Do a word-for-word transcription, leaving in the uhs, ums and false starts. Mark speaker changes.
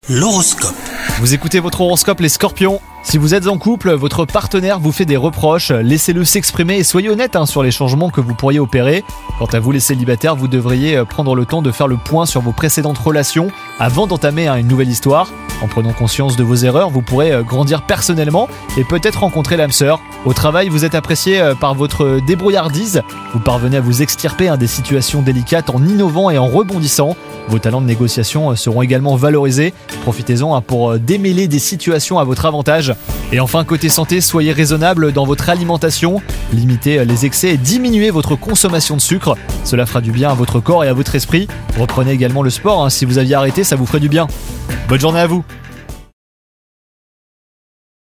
Speaker 1: L'horoscope.
Speaker 2: Vous écoutez votre horoscope les Scorpions. Si vous êtes en couple, votre partenaire vous fait des reproches, laissez-le s'exprimer et soyez honnête hein, sur les changements que vous pourriez opérer. Quant à vous les célibataires, vous devriez prendre le temps de faire le point sur vos précédentes relations avant d'entamer hein, une nouvelle histoire. En prenant conscience de vos erreurs, vous pourrez grandir personnellement et peut-être rencontrer l'âme sœur. Au travail, vous êtes apprécié par votre débrouillardise. Vous parvenez à vous extirper hein, des situations délicates en innovant et en rebondissant. Vos talents de négociation seront également valorisés. Profitez-en hein, pour démêler des situations à votre avantage. Et enfin, côté santé, soyez raisonnable dans votre alimentation. Limitez les excès et diminuez votre consommation de sucre. Cela fera du bien à votre corps et à votre esprit. Reprenez également le sport. Hein, si vous aviez arrêté, ça vous ferait du bien. Bonne journée à vous.